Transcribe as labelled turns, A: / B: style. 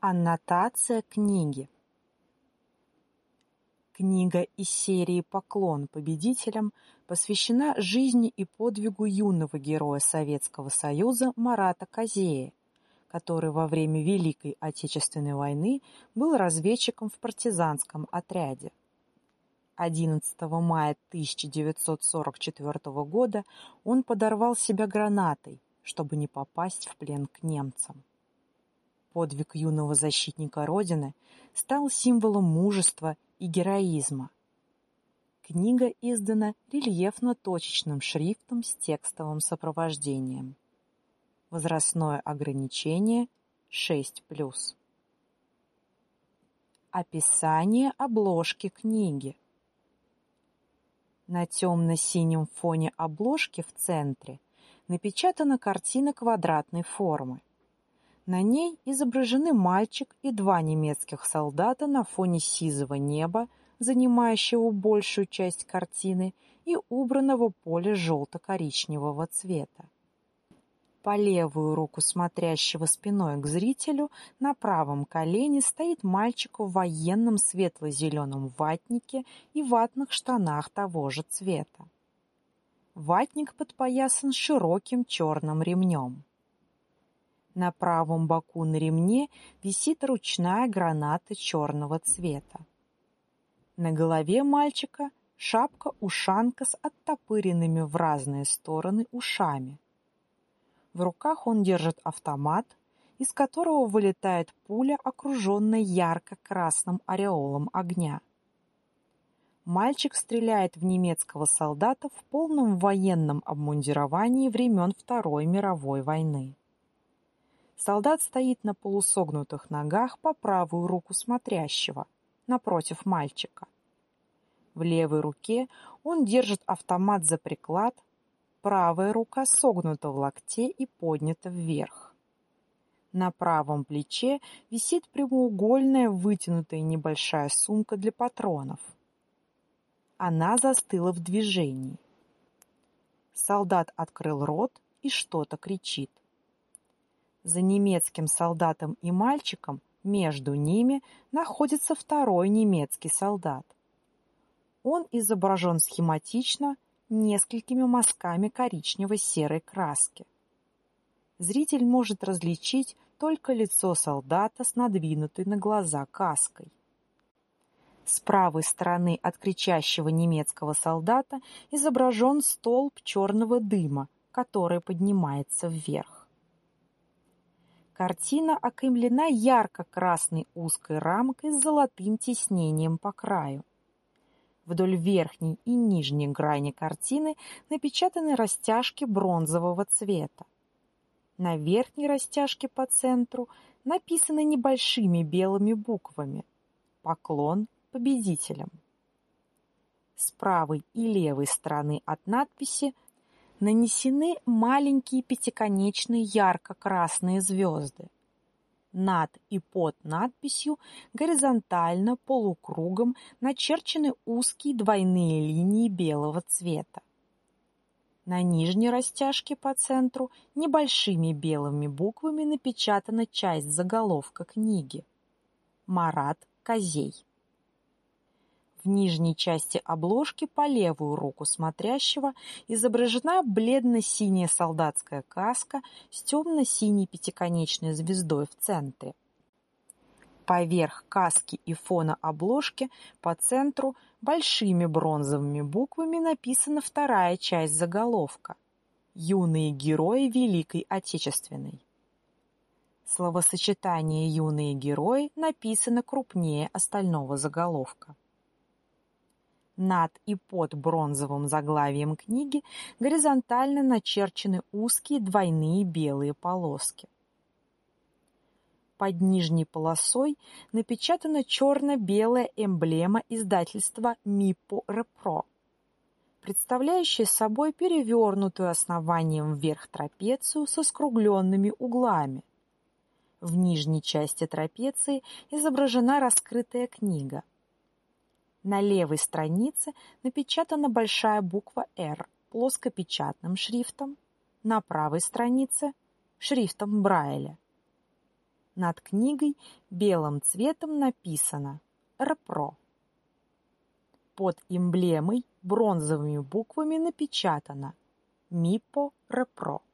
A: Аннотация книги. Книга из серии «Поклон победителям» посвящена жизни и подвигу юного героя Советского Союза Марата Козея, который во время Великой Отечественной войны был разведчиком в партизанском отряде. 11 мая 1944 года он подорвал себя гранатой, чтобы не попасть в плен к немцам. Подвиг юного защитника Родины стал символом мужества и героизма. Книга издана рельефно-точечным шрифтом с текстовым сопровождением. Возрастное ограничение 6+. Описание обложки книги. На темно-синем фоне обложки в центре напечатана картина квадратной формы. На ней изображены мальчик и два немецких солдата на фоне сизого неба, занимающего большую часть картины, и убранного поля желто-коричневого цвета. По левую руку смотрящего спиной к зрителю на правом колене стоит мальчик в военном светло-зеленом ватнике и ватных штанах того же цвета. Ватник подпоясан широким черным ремнем. На правом боку на ремне висит ручная граната черного цвета. На голове мальчика шапка-ушанка с оттопыренными в разные стороны ушами. В руках он держит автомат, из которого вылетает пуля, окруженная ярко-красным ореолом огня. Мальчик стреляет в немецкого солдата в полном военном обмундировании времен Второй мировой войны. Солдат стоит на полусогнутых ногах по правую руку смотрящего, напротив мальчика. В левой руке он держит автомат за приклад, правая рука согнута в локте и поднята вверх. На правом плече висит прямоугольная вытянутая небольшая сумка для патронов. Она застыла в движении. Солдат открыл рот и что-то кричит. За немецким солдатом и мальчиком между ними находится второй немецкий солдат. Он изображен схематично несколькими мазками коричнево-серой краски. Зритель может различить только лицо солдата с надвинутой на глаза каской. С правой стороны от кричащего немецкого солдата изображен столб черного дыма, который поднимается вверх. Картина окаймлена ярко-красной узкой рамкой с золотым тиснением по краю. Вдоль верхней и нижней грани картины напечатаны растяжки бронзового цвета. На верхней растяжке по центру написано небольшими белыми буквами «Поклон победителям». С правой и левой стороны от надписи нанесены маленькие пятиконечные ярко-красные звезды. Над и под надписью горизонтально полукругом начерчены узкие двойные линии белого цвета. На нижней растяжке по центру небольшими белыми буквами напечатана часть заголовка книги «Марат Козей». В нижней части обложки по левую руку смотрящего изображена бледно-синяя солдатская каска с темно-синей пятиконечной звездой в центре. Поверх каски и фона обложки по центру большими бронзовыми буквами написана вторая часть заголовка «Юные герои Великой Отечественной». Словосочетание «юные герои» написано крупнее остального заголовка. Над и под бронзовым заглавием книги горизонтально начерчены узкие двойные белые полоски. Под нижней полосой напечатана черно-белая эмблема издательства МИПО РЕПРО, представляющая собой перевернутую основанием вверх трапецию со скругленными углами. В нижней части трапеции изображена раскрытая книга. На левой странице напечатана большая буква «Р» плоскопечатным шрифтом, на правой странице – шрифтом Брайля. Над книгой белым цветом написано «РПРО». Под эмблемой бронзовыми буквами напечатано «МИПО РПРО».